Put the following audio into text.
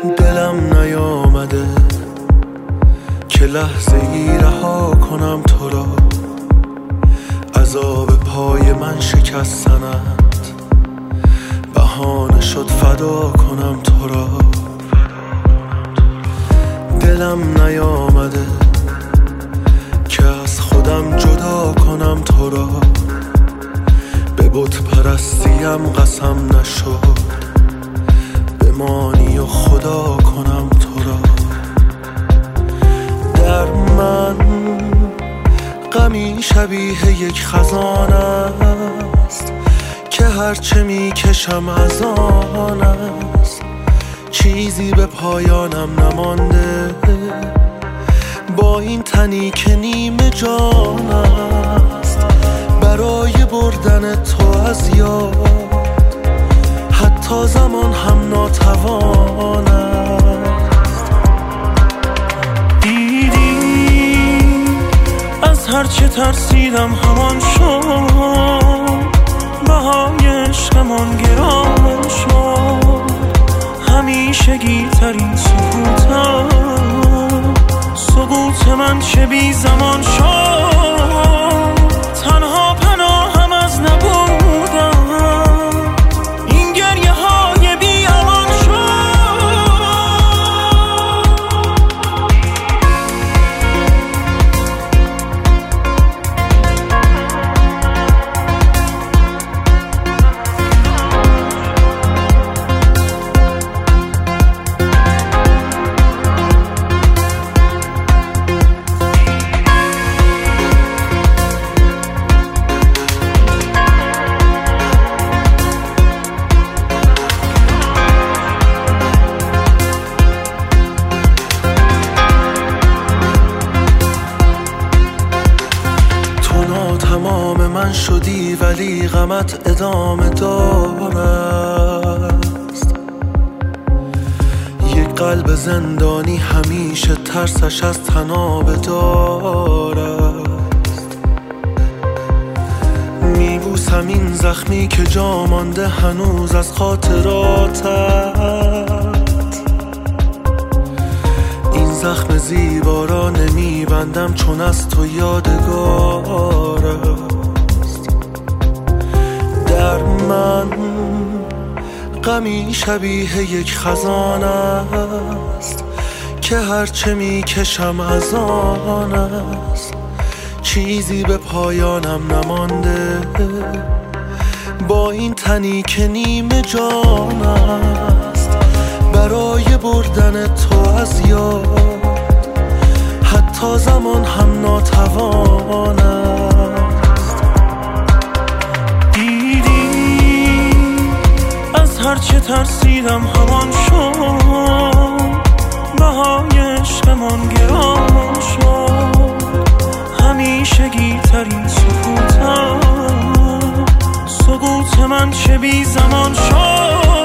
دلم نیامده که لحظه ای رها کنم تو را، عذاب پای من شکستنت بهانه شد فدا کنم تو را. دلم نیامده که از خودم جدا کنم تو را، به بت پرستیم قسم نشد بمانی و خدا کنم تو را. در من غمی شبیه یک خزان است که هرچه میکشم از آن است، چیزی به پایانم نمانده با این تنی که نیمه جان است. برای بردن تو از یاد حتی زمان هم ناتوان است. دیدی از هرچه ترسیدم همان شد، بهای عشقمان گران شد، همیشگی ترین سکوتم، سکوت من چه بی زمان شد، تنها پناهم از نبودم، این گریه های بی امان تمام من شدی ولی غمت ادامه دارست. یک قلب زندانی همیشه ترسش از تنابه دارست. میبوسم این زخمی که جا مانده هنوز از خاطراتت، این زخم زیبا را نمیبندم چون از تو یادگار است. در من غمی شبیه یک خزان است که هرچه میکشم از آن است، چیزی به پایانم نمانده با این تنی که نیمه جان است. برای بردن تو از یاد حتی زمان هم ناتوان است. دیدی از هرچه ترسیدم همان شد، بهای عشقمان گران شد، همیشگی ترین سکوتم، سکوت من چه بی زمان شد.